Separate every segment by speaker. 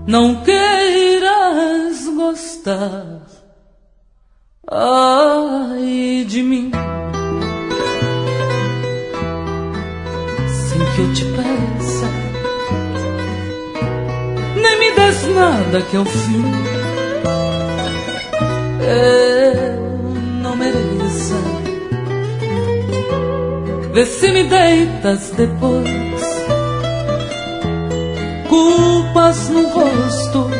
Speaker 1: não queiras gostar, ai de mim, sem que eu te peça, nem me des nada que ao fim eu não mereça. Vê se me deitas depois culpas no rosto.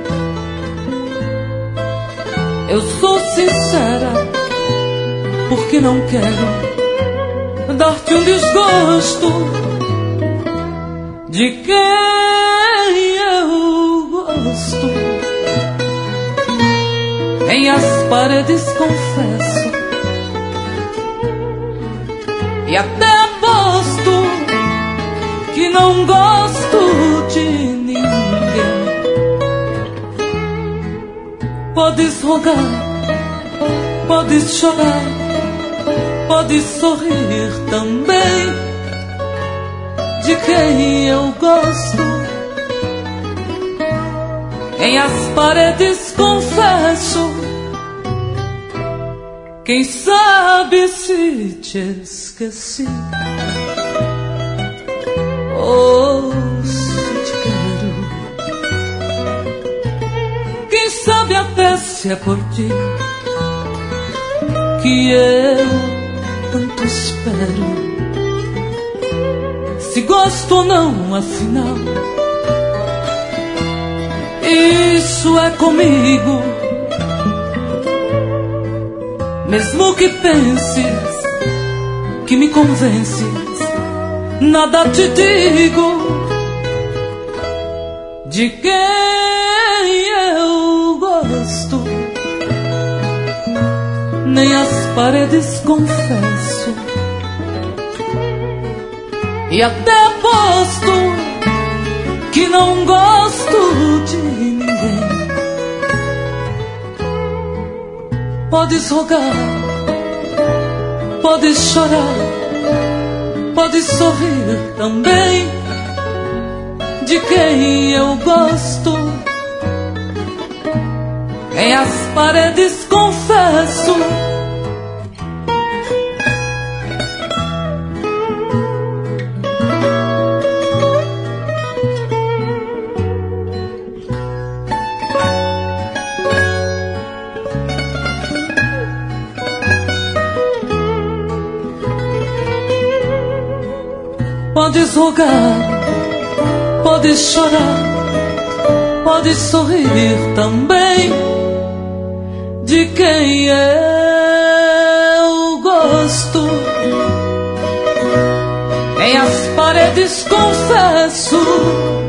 Speaker 1: Eu sou sincera, porque não quero dar-te um desgosto de quem eu gosto. Em as paredes confesso e até aposto que não gosto de ninguém. Podes rogar, podes chorar, podes sorrir também, de quem eu gosto. Em as paredes confesso, quem sabe se te esqueci, ou se te quero. Quem sabe até se é por ti que eu tanto espero. Se gosto ou não, afinal, isso é comigo. Mesmo que penses que me convences, nada te digo de quem eu gosto. Nem as paredes confesso e até aposto que não gosto de ninguém. Podes rogar, podes chorar, podes sorrir também, de quem eu gosto. Em as paredes confesso podes rogar, podes chorar, podes sorrir também, de quem eu gosto. Em as paredes confesso